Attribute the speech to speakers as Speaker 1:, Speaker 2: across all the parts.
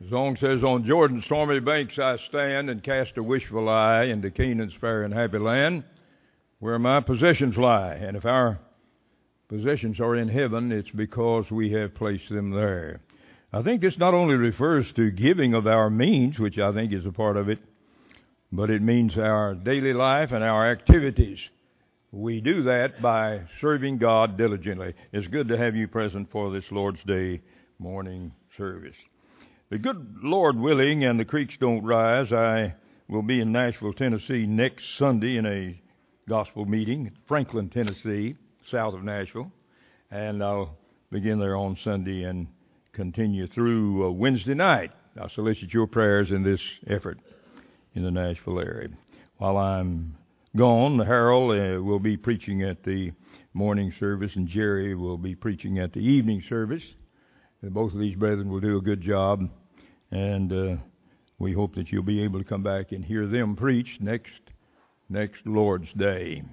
Speaker 1: The song says, "On Jordan's stormy banks I stand and cast a wishful eye into Canaan's fair and happy land, where my possessions lie." And if our possessions are in heaven, it's because we have placed them there. I think this not only refers to giving of our means, which I think is a part of it, but it means our daily life and our activities. We do that by serving God diligently. It's good to have you present for this Lord's Day morning service. The good Lord willing and the creeks don't rise, I will be in Nashville, Tennessee next Sunday in a gospel meeting, Franklin, Tennessee, south of Nashville. And I'll begin there on Sunday and continue through Wednesday night. I solicit your prayers in this effort in the Nashville area. While I'm gone, Harold will be preaching at the morning service, and Jerry will be preaching at the evening service. Both of these brethren will do a good job, and we hope that you'll be able to come back and hear them preach next Lord's Day.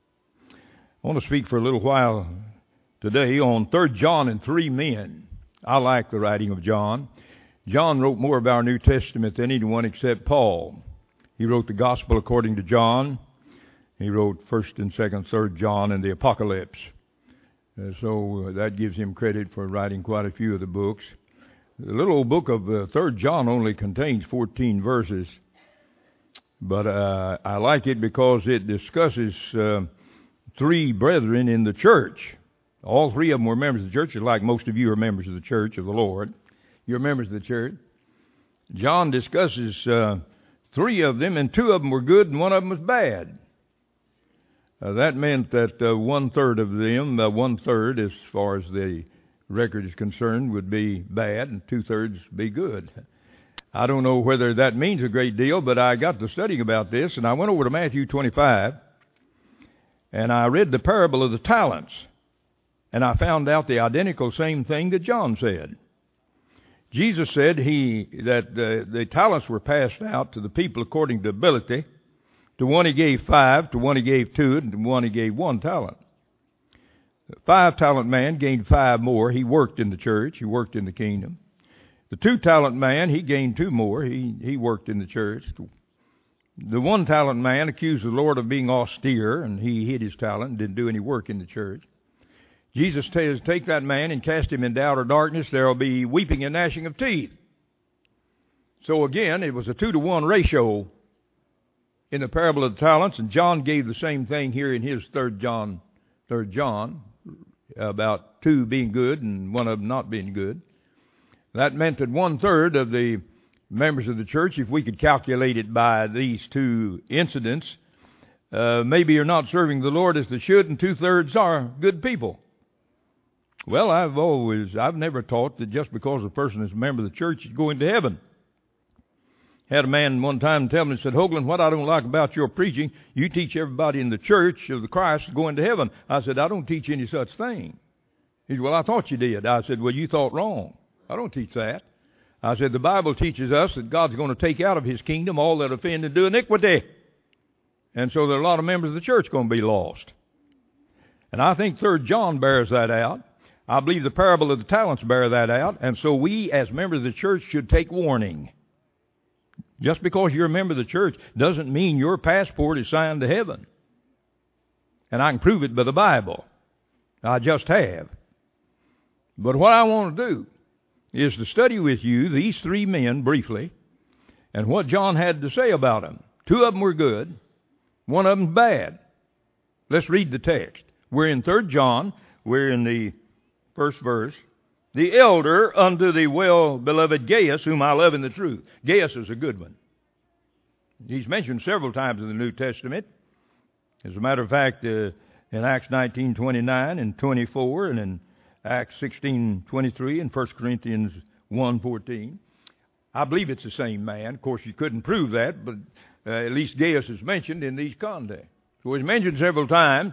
Speaker 1: I want to speak for a little while today on 3 John and 3 men. I like the writing of John. John wrote more of our New Testament than anyone except Paul. He wrote the Gospel according to John. He wrote 1st and 2nd, 3rd John, and the Apocalypse. So that gives him credit for writing quite a few of the books. The little book of 3rd John only contains 14 verses, but I like it because it discusses 3 brethren in the church. All 3 of them were members of the church, like most of you are members of the church of the Lord. You're members of the church. John discusses 3 of them, and 2 of them were good and 1 of them was bad. That meant that 1/3 of them, 1/3 as far as the record is concerned, would be bad and 2/3 be good. I don't know whether that means a great deal, but I got to studying about this, and I went over to Matthew 25, and I read the parable of the talents, and I found out the identical same thing that John said. Jesus said that the talents were passed out to the people according to ability. To one he gave 5, to one he gave 2, and to one he gave 1 talent. The 5-talent man gained 5 more. He worked in the church. He worked in the kingdom. The 2-talent man, he gained 2 more. He worked in the church. The 1-talent man accused the Lord of being austere, and he hid his talent and didn't do any work in the church. Jesus says, "Take that man and cast him into outer darkness. There will be weeping and gnashing of teeth." So again, it was a 2-to-1 ratio in the parable of the talents, and John gave the same thing here in his 3rd John, about 2 being good and 1 of them not being good. That meant that 1/3 of the members of the church, if we could calculate it by these 2 incidents, maybe are not serving the Lord as they should, and 2/3 are good people. Well, I've never taught that just because a person is a member of the church is going to heaven. Had a man one time tell me, he said, "Hoagland, what I don't like about your preaching, you teach everybody in the church of the Christ going to heaven." I said, "I don't teach any such thing." He said, "Well, I thought you did." I said, "Well, you thought wrong. I don't teach that." I said, "The Bible teaches us that God's going to take out of His kingdom all that offend and do iniquity. And so there are a lot of members of the church going to be lost." And I think 3rd John bears that out. I believe the parable of the talents bear that out. And so we, as members of the church, should take warning. Just because you're a member of the church doesn't mean your passport is signed to heaven. And I can prove it by the Bible. I just have. But what I want to do is to study with you these 3 men briefly and what John had to say about them. 2 of them were good. 1 of them bad. Let's read the text. We're in 3 John. We're in the 1st verse. "The elder unto the well-beloved Gaius, whom I love in the truth." Gaius is a good one. He's mentioned several times in the New Testament. As a matter of fact, in Acts 19:29 and 24, and in Acts 16:23 and 1 Corinthians 1:14. I believe it's the same man. Of course, you couldn't prove that, but at least Gaius is mentioned in these contexts. So he's mentioned several times,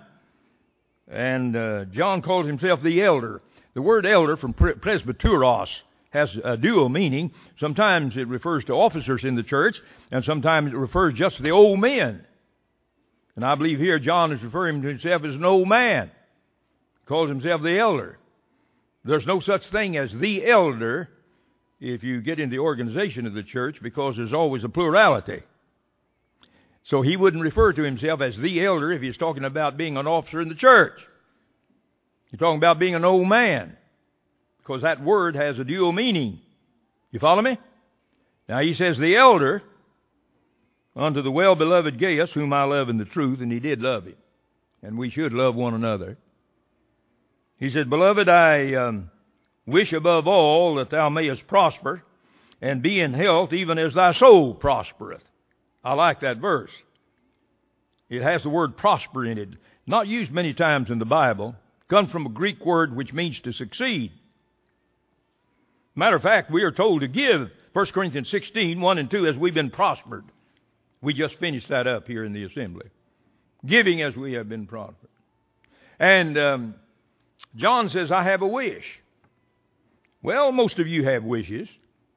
Speaker 1: and John calls himself the elder. The word elder from presbyteros has a dual meaning. Sometimes it refers to officers in the church, and sometimes it refers just to the old men. And I believe here John is referring to himself as an old man. He calls himself the elder. There's no such thing as the elder if you get in the organization of the church, because there's always a plurality. So he wouldn't refer to himself as the elder if he's talking about being an officer in the church. He's talking about being an old man, because that word has a dual meaning. You follow me? Now he says, the elder unto the well-beloved Gaius, whom I love in the truth, and he did love him. And we should love one another. He said, Beloved, I wish above all that thou mayest prosper and be in health even as thy soul prospereth. I like that verse. It has the word prosper in it. Not used many times in the Bible. Comes from a Greek word which means to succeed. Matter of fact, we are told to give 1 Corinthians 16, 1 and 2, as we've been prospered. We just finished that up here in the assembly. Giving as we have been prospered. And John says, I have a wish. Well, most of you have wishes.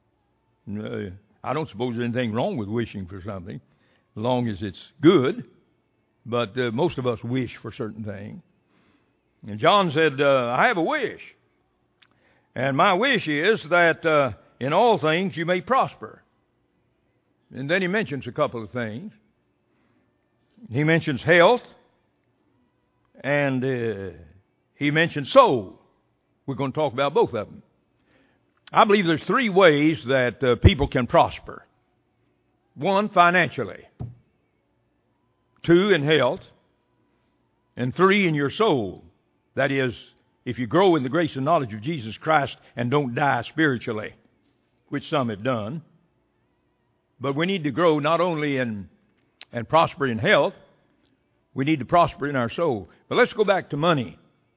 Speaker 1: I don't suppose there's anything wrong with wishing for something, as long as it's good. But most of us wish for certain things. And John said, I have a wish. And my wish is that in all things you may prosper. And then he mentions a couple of things. He mentions health. And he mentions soul. We're going to talk about both of them. I believe there's three ways that people can prosper. One, financially. Two, in health. And three, in your soul. That is, if you grow in the grace and knowledge of Jesus Christ and don't die spiritually, which some have done. But we need to grow not only and prosper in health, we need to prosper in our soul. But let's go back to money.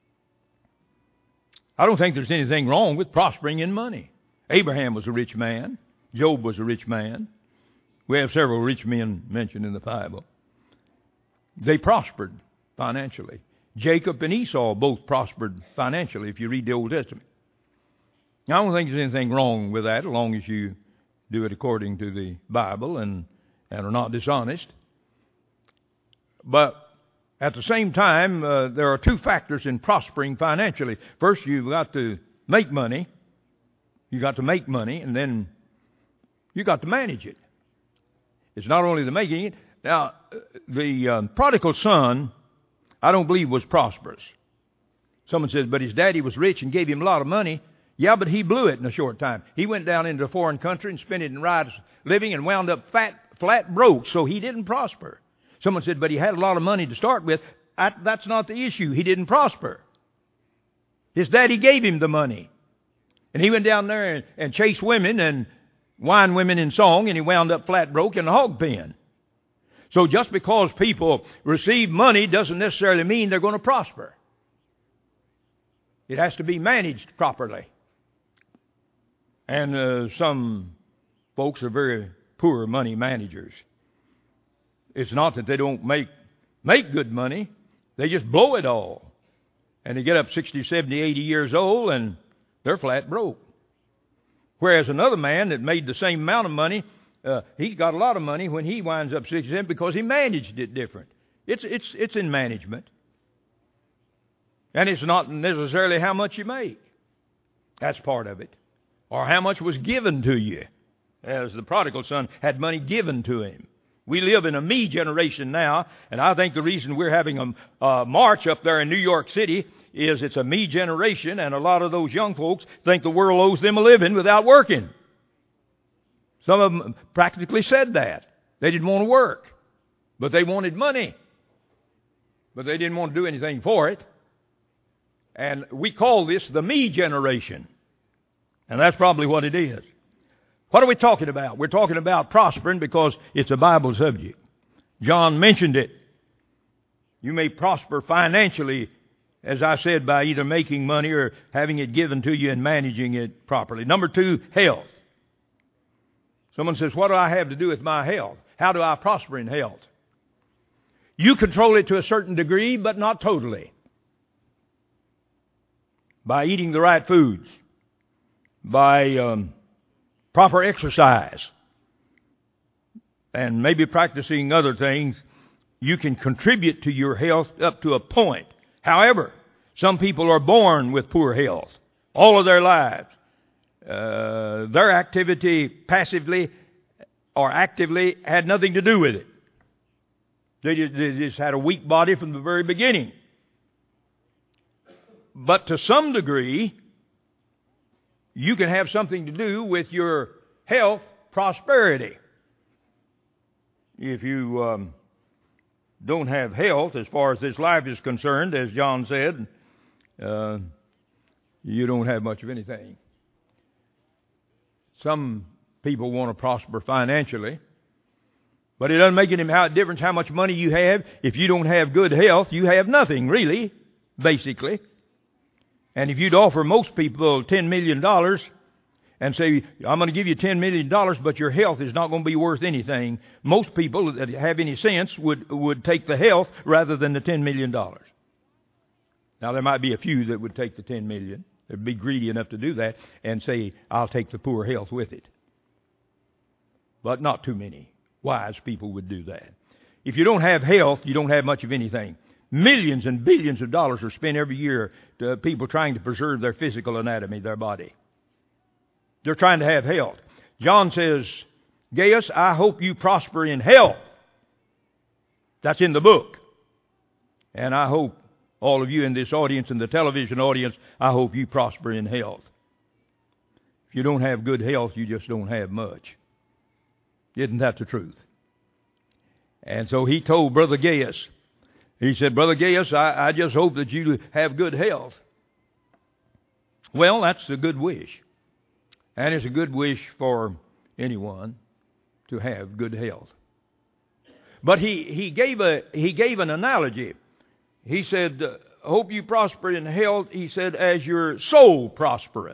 Speaker 1: I don't think there's anything wrong with prospering in money. Abraham was a rich man. Job was a rich man. We have several rich men mentioned in the Bible. They prospered financially. Jacob and Esau both prospered financially if you read the Old Testament. I don't think there's anything wrong with that as long as you do it according to the Bible and are not dishonest. But at the same time, there are two factors in prospering financially. First, you've got to make money. You've got to make money, and then you've got to manage it. It's not only the making it. Now, the prodigal son, I don't believe was prosperous. Someone says, but his daddy was rich and gave him a lot of money. Yeah, but he blew it in a short time. He went down into a foreign country and spent it in riotous living and wound up flat broke, so he didn't prosper. Someone said, but he had a lot of money to start with. That's not the issue. He didn't prosper. His daddy gave him the money. And he went down there and chased women and wine women in song, and he wound up flat broke in a hog pen. So just because people receive money doesn't necessarily mean they're going to prosper. It has to be managed properly. And some folks are very poor money managers. It's not that they don't make good money. They just blow it all. And they get up 60, 70, 80 years old and they're flat broke. Whereas another man that made the same amount of money, he's got a lot of money when he winds up 60 because he managed it different. It's in management. And it's not necessarily how much you make. That's part of it. Or how much was given to you. As the prodigal son had money given to him. We live in a me generation now, and I think the reason we're having a march up there in New York City is it's a me generation, and a lot of those young folks think the world owes them a living without working. Some of them practically said that. They didn't want to work, but they wanted money. But they didn't want to do anything for it. And we call this the me generation. And that's probably what it is. What are we talking about? We're talking about prospering because it's a Bible subject. John mentioned it. You may prosper financially, as I said, by either making money or having it given to you and managing it properly. Number two, health. Someone says, what do I have to do with my health? How do I prosper in health? You control it to a certain degree, but not totally. By eating the right foods. By proper exercise. And maybe practicing other things, you can contribute to your health up to a point. However, some people are born with poor health all of their lives. their activity passively or actively had nothing to do with it. They just had a weak body from the very beginning. But to some degree, you can have something to do with your health prosperity. If you don't have health as far as this life is concerned, as John said, you don't have much of anything. Some people want to prosper financially, but it doesn't make any difference how much money you have. If you don't have good health, you have nothing, really, basically. And if you'd offer most people $10 million and say, I'm going to give you $10 million, but your health is not going to be worth anything, most people that have any sense would take the health rather than the $10 million. Now, there might be a few that would take the $10 million. They'd be greedy enough to do that and say, I'll take the poor health with it. But not too many wise people would do that. If you don't have health, you don't have much of anything. Millions and billions of dollars are spent every year to people trying to preserve their physical anatomy, their body. They're trying to have health. John says, Gaius, I hope you prosper in health. That's in the book. And I hope all of you in this audience and the television audience, I hope you prosper in health. If you don't have good health, you just don't have much. Isn't that the truth? And so he told Brother Gaius, he said, Brother Gaius, I just hope that you have good health. Well, that's a good wish. And it's a good wish for anyone to have good health. But he gave an analogy. He said, hope you prosper in health, he said, as your soul prospereth.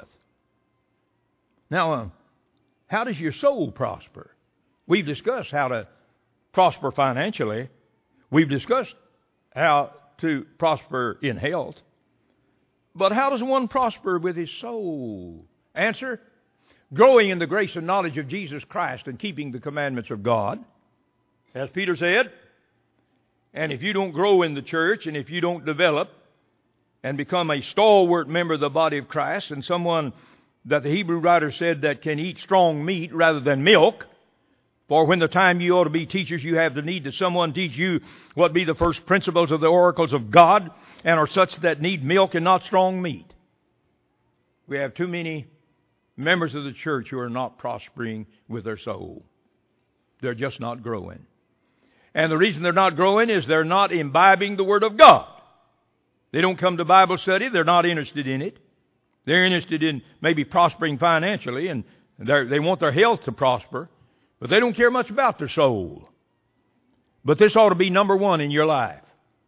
Speaker 1: Now, how does your soul prosper? We've discussed how to prosper financially. We've discussed how to prosper in health. But how does one prosper with his soul? Answer, growing in the grace and knowledge of Jesus Christ and keeping the commandments of God. As Peter said, and if you don't grow in the church and if you don't develop and become a stalwart member of the body of Christ and someone that the Hebrew writer said that can eat strong meat rather than milk, for when the time you ought to be teachers, you have the need that someone teach you what be the first principles of the oracles of God and are such that need milk and not strong meat. We have too many members of the church who are not prospering with their soul. They're just not growing. And the reason they're not growing is they're not imbibing the Word of God. They don't come to Bible study. They're not interested in it. They're interested in maybe prospering financially, and they want their health to prosper. But they don't care much about their soul. But this ought to be number one in your life.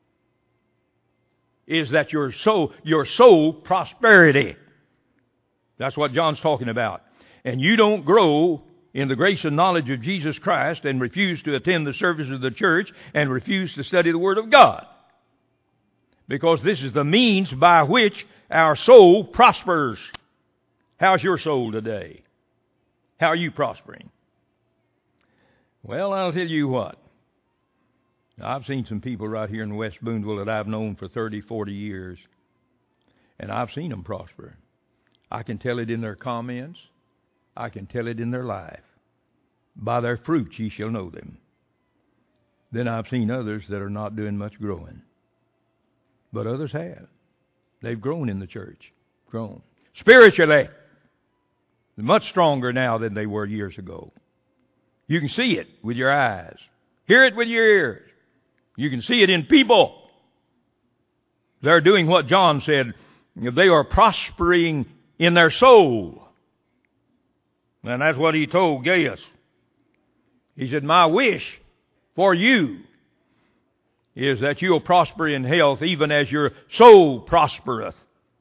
Speaker 1: Is that your soul prosperity. That's what John's talking about. And you don't grow in the grace and knowledge of Jesus Christ and refuse to attend the service of the church and refuse to study the Word of God. Because this is the means by which our soul prospers. How's your soul today? How are you prospering? Well, I'll tell you what. I've seen some people right here in West Boonville that I've known for 30, 40 years. And I've seen them prosper. I can tell it in their comments. I can tell it in their life. By their fruits ye shall know them. Then I've seen others that are not doing much growing. But others have. They've grown in the church. Grown. Spiritually. They're much stronger now than they were years ago. You can see it with your eyes. Hear it with your ears. You can see it in people. They're doing what John said. They are prospering in their soul. And that's what he told Gaius. He said, my wish for you is that you'll prosper in health even as your soul prospereth.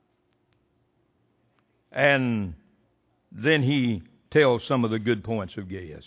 Speaker 1: And then he tells some of the good points of Gaius.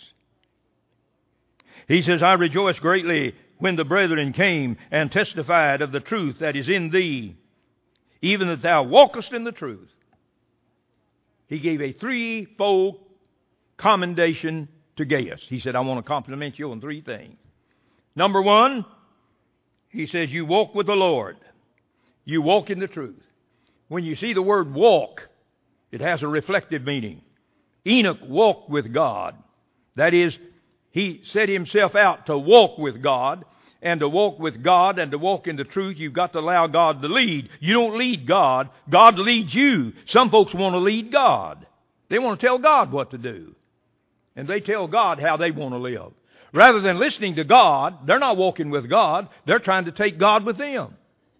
Speaker 1: He says, I rejoice greatly when the brethren came and testified of the truth that is in thee, even that thou walkest in the truth. He gave a threefold commendation to Gaius. He said, I want to compliment you on three things. Number one, he says, you walk with the Lord. You walk in the truth. When you see the word walk, It has a reflective meaning. Enoch walked with God. That is, he set himself out to walk with God. And to walk with God and to walk in the truth, you've got to allow God to lead. You don't lead God. God leads you. Some folks want to lead God. They want to tell God what to do. And they tell God how they want to live. Rather than listening to God, they're not walking with God. They're trying to take God with them.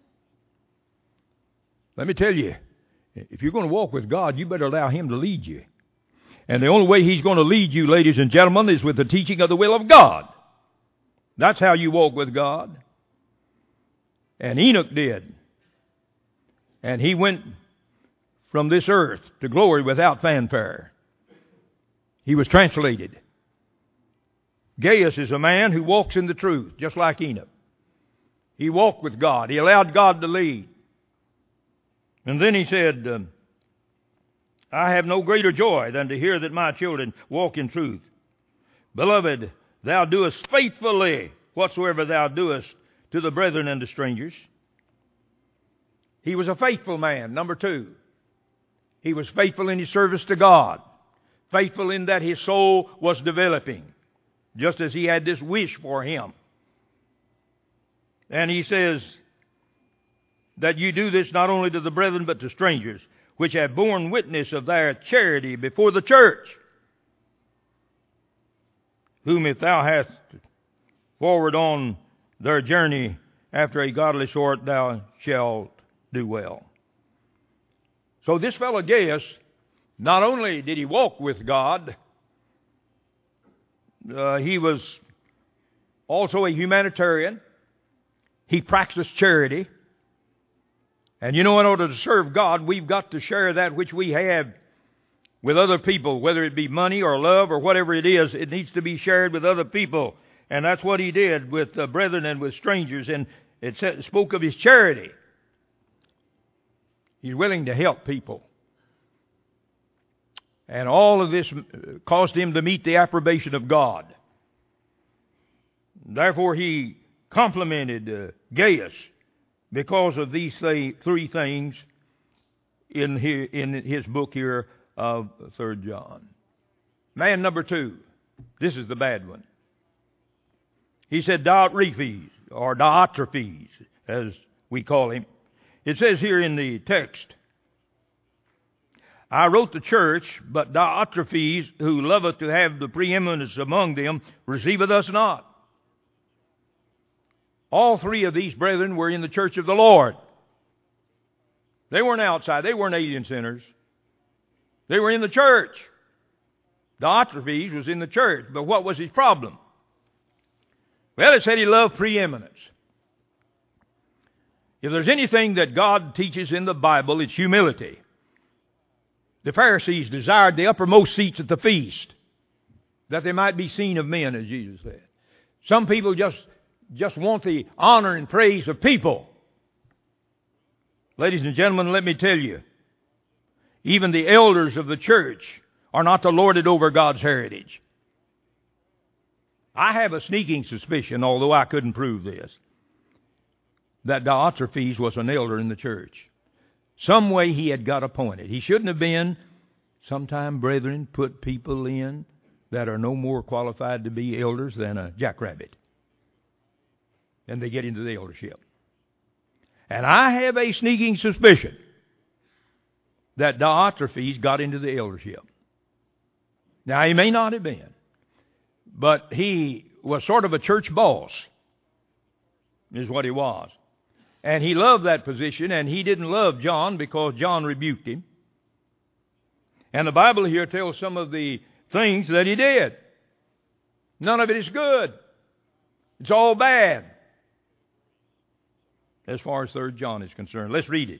Speaker 1: Let me tell you, if you're going to walk with God, you better allow Him to lead you. And the only way He's going to lead you, ladies and gentlemen, is with the teaching of the will of God. That's how you walk with God. And Enoch did. And he went from this earth to glory without fanfare. He was translated. Gaius is a man who walks in the truth, just like Enoch. He walked with God. He allowed God to lead. And then he said, I have no greater joy than to hear that my children walk in truth. Beloved, thou doest faithfully whatsoever thou doest to the brethren and to strangers. He was a faithful man. Number two, he was faithful in his service to God. Faithful in that his soul was developing, just as he had this wish for him. And he says that you do this not only to the brethren but to strangers, which have borne witness of their charity before the church, whom if thou hast forward on their journey after a godly sort, thou shalt do well. So this fellow Gaius, not only did he walk with God, he was also a humanitarian. He practiced charity. And you know, in order to serve God, we've got to share that which we have with other people, whether it be money or love or whatever it is. It needs to be shared with other people. And that's what he did with brethren and with strangers. And it spoke of his charity. He's willing to help people. And all of this caused him to meet the approbation of God. Therefore, he complimented Gaius because of these three things in his book here of 3 John. Man number two. This is the bad one. He said Diotrephes, or Diotrephes, as we call him. It says here in the text, I wrote the church, but Diotrephes, who loveth to have the preeminence among them, receiveth us not. All three of these brethren were in the church of the Lord. They weren't outside. They weren't alien sinners. They were in the church. Diotrephes was in the church, but what was his problem? Well, it said he loved preeminence. If there's anything that God teaches in the Bible, it's humility. The Pharisees desired the uppermost seats at the feast, that they might be seen of men, as Jesus said. Some people just want the honor and praise of people. Ladies and gentlemen, let me tell you, even the elders of the church are not to lord it over God's heritage. I have a sneaking suspicion, although I couldn't prove this, that Diotrephes was an elder in the church. Some way he had got appointed. He shouldn't have been. Sometime, brethren, put people in that are no more qualified to be elders than a jackrabbit. And they get into the eldership. And I have a sneaking suspicion that Diotrephes got into the eldership. Now, he may not have been, but he was sort of a church boss, is what he was. And he loved that position, and he didn't love John because John rebuked him. And the Bible here tells some of the things that he did. None of it is good. It's all bad, as far as 3 John is concerned. Let's read it.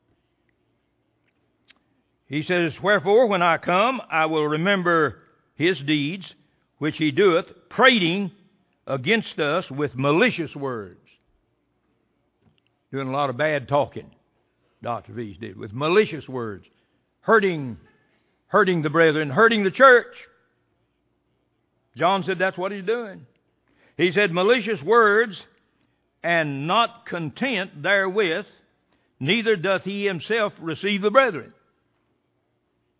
Speaker 1: He says, Wherefore, when I come, I will remember his deeds, which he doeth, prating against us with malicious words. Doing a lot of bad talking, Diotrephes did, with malicious words. Hurting the brethren, hurting the church. John said that's what he's doing. He said, malicious words, and not content therewith, neither doth he himself receive the brethren.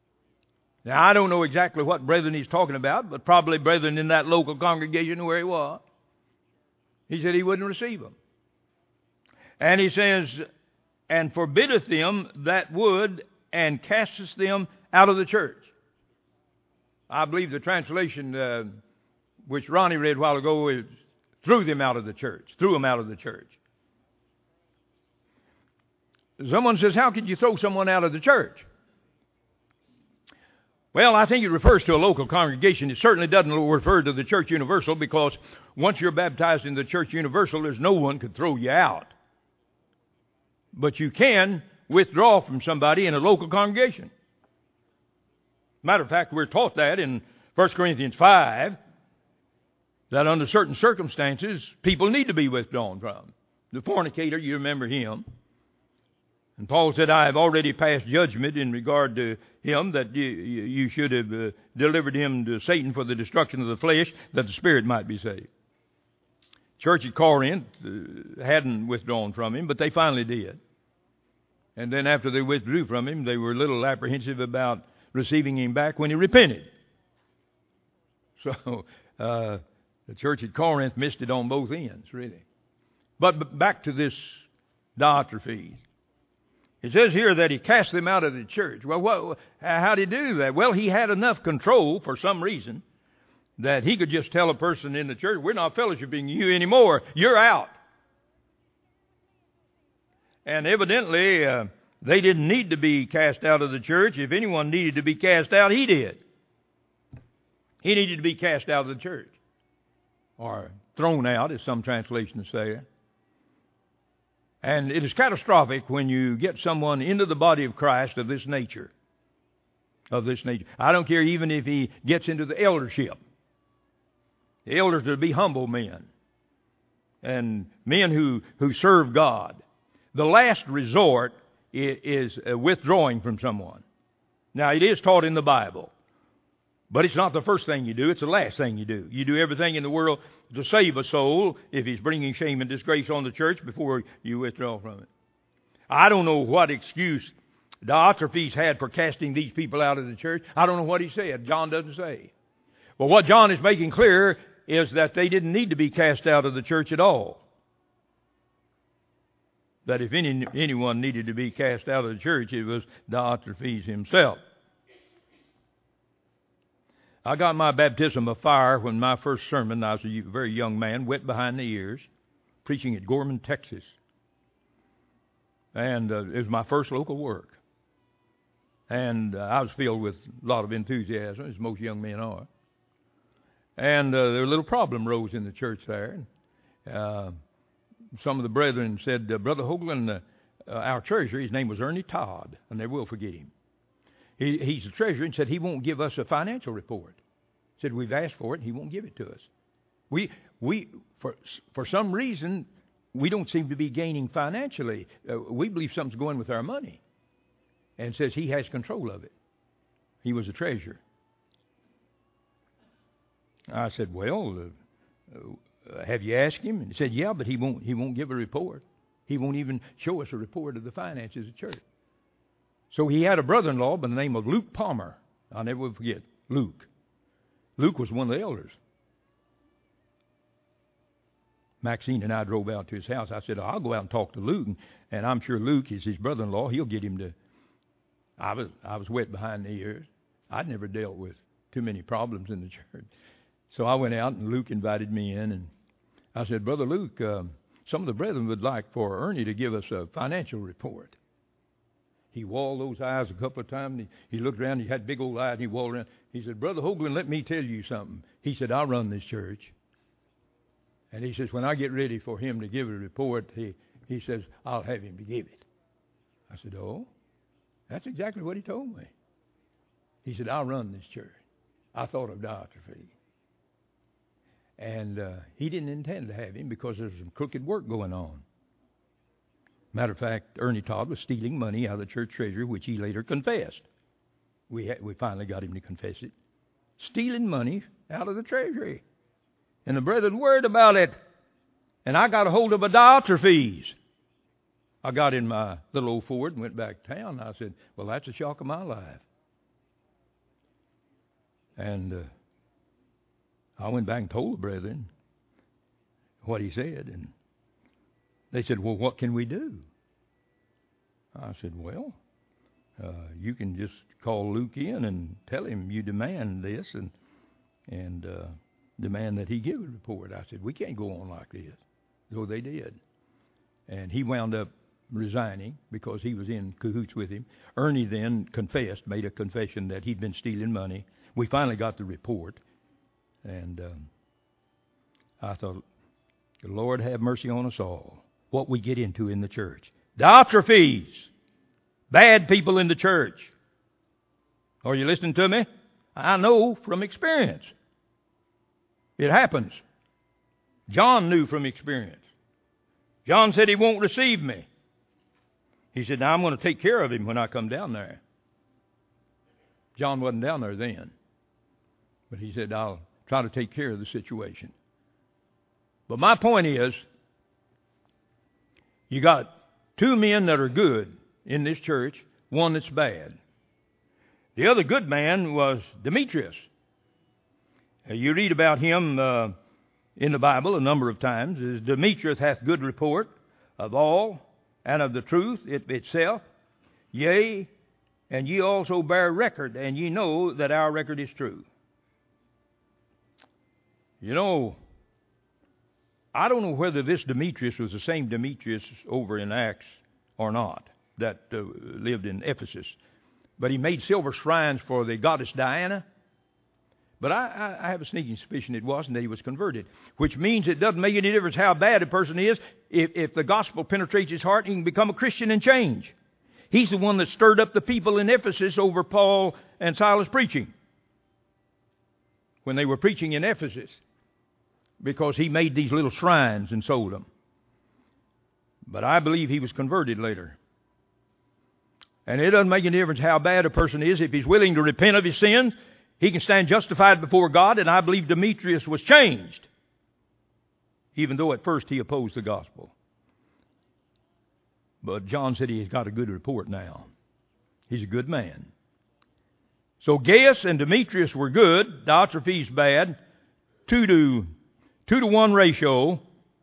Speaker 1: Now, I don't know exactly what brethren he's talking about, but probably brethren in that local congregation where he was. He said he wouldn't receive them. And he says, and forbiddeth them that would, and casteth them out of the church. I believe the translation which Ronnie read a while ago is threw them out of the church. Threw them out of the church. Someone says, how could you throw someone out of the church? Well, I think it refers to a local congregation. It certainly doesn't refer to the church universal, because once you're baptized in the church universal, there's no one could throw you out. But you can withdraw from somebody in a local congregation. Matter of fact, we're taught that in 1 Corinthians 5, that under certain circumstances, people need to be withdrawn from. The fornicator, you remember him. And Paul said, I have already passed judgment in regard to him, that you should have delivered him to Satan for the destruction of the flesh, that the spirit might be saved. Church at Corinth hadn't withdrawn from him, but they finally did. And then after they withdrew from him, they were a little apprehensive about receiving him back when he repented. So the church at Corinth missed it on both ends, really. But back to this Diotrephes. It says here that he cast them out of the church. Well, how did he do that? Well, he had enough control for some reason that he could just tell a person in the church, we're not fellowshipping you anymore. You're out. And evidently, they didn't need to be cast out of the church. If anyone needed to be cast out, he did. He needed to be cast out of the church. Or thrown out, as some translations say. And it is catastrophic when you get someone into the body of Christ of this nature. Of this nature. I don't care even if he gets into the eldership. The elders are to be humble men. And men who serve God. The last resort is withdrawing from someone. Now, it is taught in the Bible. But it's not the first thing you do, it's the last thing you do. You do everything in the world to save a soul if he's bringing shame and disgrace on the church before you withdraw from it. I don't know what excuse Diotrephes had for casting these people out of the church. I don't know what he said. John doesn't say. But what John is making clear is that they didn't need to be cast out of the church at all. That if anyone needed to be cast out of the church, it was Diotrephes himself. I got my baptism of fire when my first sermon, I was a very young man, wet behind the ears, preaching at Gorman, Texas. And it was my first local work. And I was filled with a lot of enthusiasm, as most young men are. And there a little problem rose in the church there. Some of the brethren said, Brother Hoagland, our treasurer, his name was Ernie Todd, and they will forget him. He's the treasurer, and said he won't give us a financial report. Said we've asked for it, and he won't give it to us. We for some reason, we don't seem to be gaining financially. We believe something's going with our money. And says he has control of it. He was a treasurer. I said, well, have you asked him? And he said, yeah, but he won't give a report. He won't even show us a report of the finances of the church. So he had a brother-in-law by the name of Luke Palmer. I'll never forget Luke. Luke was one of the elders. Maxine and I drove out to his house. I said, I'll go out and talk to Luke. And I'm sure Luke is his brother-in-law. He'll get him to... I was wet behind the ears. I'd never dealt with too many problems in the church. So I went out and Luke invited me in. And I said, Brother Luke, some of the brethren would like for Ernie to give us a financial report. He walled those eyes a couple of times. He looked around. He had big old eyes. And he walled around. He said, Brother Hoagland, let me tell you something. He said, I'll run this church. And he says, when I get ready for him to give a report, he says, I'll have him to give it. I said, oh, that's exactly what he told me. He said, I'll run this church. I thought of Diotrephes. And he didn't intend to have him because there was some crooked work going on. Matter of fact, Ernie Todd was stealing money out of the church treasury, which he later confessed. We finally got him to confess it. Stealing money out of the treasury. And the brethren worried about it. And I got a hold of a Diotrephes. I got in my little old Ford and went back to town. And I said, well, that's the shock of my life. And I went back and told the brethren what he said, and they said, well, what can we do? I said, well, you can just call Luke in and tell him you demand this and demand that he give a report. I said, we can't go on like this. So they did. And he wound up resigning because he was in cahoots with him. Ernie then confessed, made a confession that he'd been stealing money. We finally got the report. And I thought, the Lord have mercy on us all. What we get into in the church. Diotrephes. Bad people in the church. Are you listening to me? I know from experience. It happens. John knew from experience. John said he won't receive me. He said, now I'm going to take care of him when I come down there. John wasn't down there then. But he said, I'll try to take care of the situation. But my point is, you got two men that are good in this church, one that's bad. The other good man was Demetrius. You read about him in the Bible a number of times. As Demetrius hath good report of all, and of the truth itself. Yea, and ye also bear record, and ye know that our record is true. You know, I don't know whether this Demetrius was the same Demetrius over in Acts or not, that lived in Ephesus. But he made silver shrines for the goddess Diana. But I have a sneaking suspicion it wasn't, that he was converted. Which means it doesn't make any difference how bad a person is. If the gospel penetrates his heart, he can become a Christian and change. He's the one that stirred up the people in Ephesus over Paul and Silas preaching. When they were preaching in Ephesus. Because he made these little shrines and sold them. But I believe he was converted later. And it doesn't make any difference how bad a person is. If he's willing to repent of his sins, he can stand justified before God. And I believe Demetrius was changed. Even though at first he opposed the gospel. But John said he's got a good report now. He's a good man. So Gaius and Demetrius were good. Diotrephes bad. 2 to 1 ratio.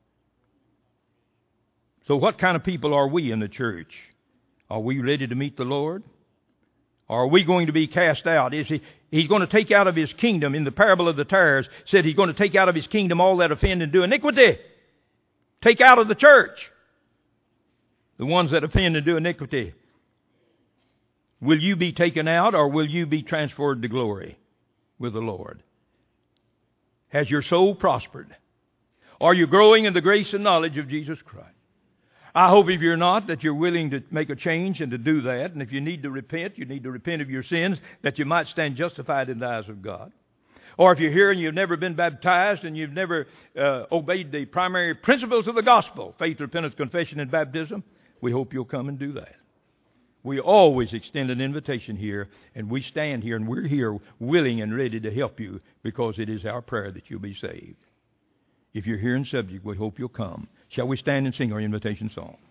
Speaker 1: So what kind of people are we in the church? Are we ready to meet the Lord? Or are we going to be cast out? He's going to take out of his kingdom, in the parable of the tares, said he's going to take out of his kingdom all that offend and do iniquity. Take out of the church the ones that offend and do iniquity. Will you be taken out, or will you be transferred to glory with the Lord? Has your soul prospered? Are you growing in the grace and knowledge of Jesus Christ? I hope if you're not, that you're willing to make a change and to do that. And if you need to repent, you need to repent of your sins, that you might stand justified in the eyes of God. Or if you're here and you've never been baptized and you've never obeyed the primary principles of the gospel, faith, repentance, confession, and baptism, we hope you'll come and do that. We always extend an invitation here, and we stand here, and we're here willing and ready to help you, because it is our prayer that you'll be saved. If you're here in subject, we hope you'll come. Shall we stand and sing our invitation song?